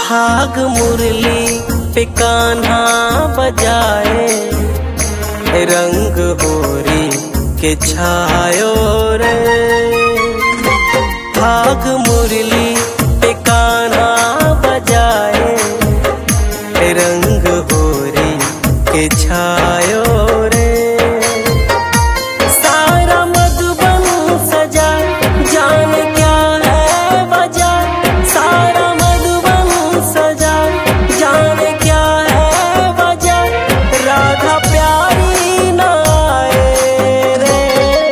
फाग मुरली पे कान्हा बजाए, रंग होरी के छायो रे। फाग मुरली पे कान्हा बजाए, रंग होरी के छायो रे। सारा मधुबन सजा जाने क्या है वजह, सारा मधुबन सजा जाने क्या है वजह। राधा प्यारी न आए रे।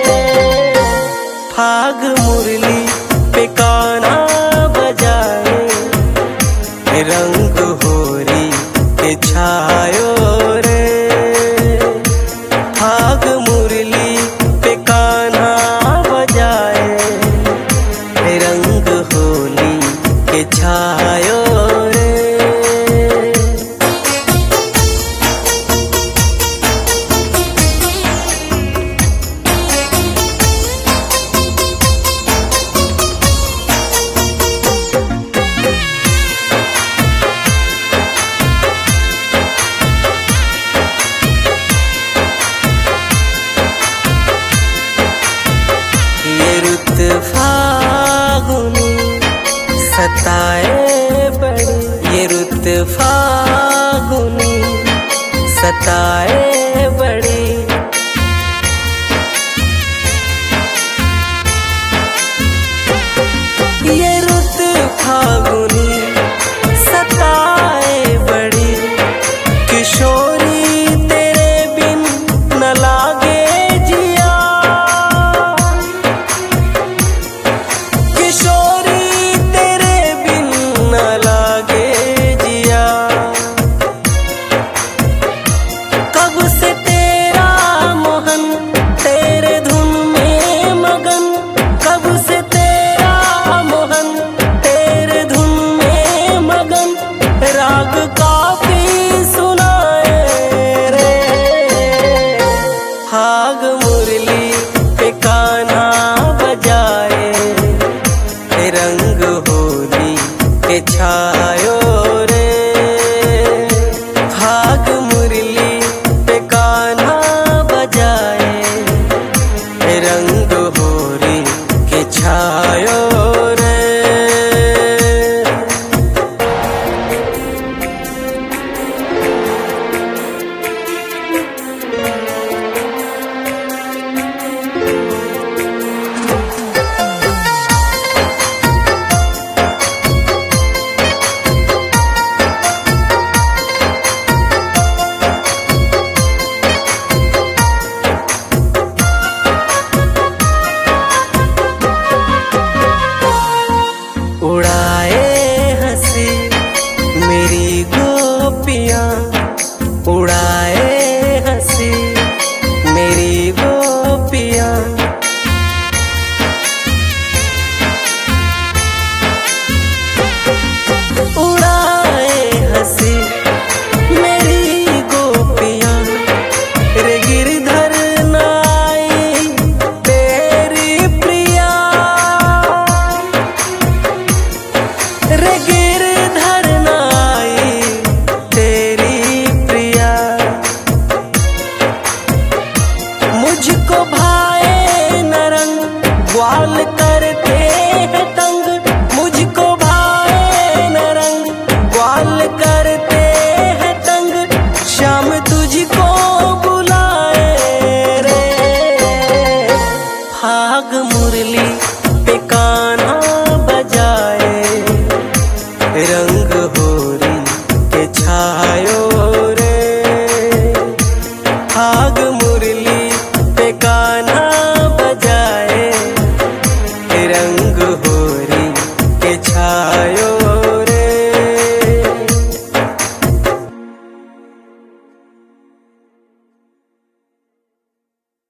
फाग मुरली पे कान्हा बजाए, रंग होरी के छायो रे। फाग मुरली पे कान्हा बजाए, रंग होली के छायो रे। फागुनी सताए बड़ी, ये रुत फागुनी सताए बड़ी। ये रुत फागुनी सताए बड़ी, किशोरी तेरे बिन न लागे जिया। किशोरी तेरे बिन न लागे जिया। कब से तेरा मोहन तेरे धुन में मगन, कब से तेरा मोहन तेरे धुन में मगन। राग काफी सुनाए रे। फाग मुरली पे कान्हा बजाए, रंग होली के छायो रे। फाग मुरली पे कान्हा बजाए, रंग होली के छायो रे। उड़ाए हंसी मेरी गोपियाँ, उड़ाए हंसी मेरी गोपियाँ। उड़ाए हंसी मेरी गोपियाँ, रे गिरधर नाई तेरी प्रिया। रे गिरधर नाई तेरी प्रिया। मुझको भाए न रंग ग्वाल करते हैं तंग, मुझको भाए न रंग ग्वाल करते हैं तंग। शाम तुझको बुलाए रे। फाग मुरली पे कान्हा बजाए, रंग होरी के छायो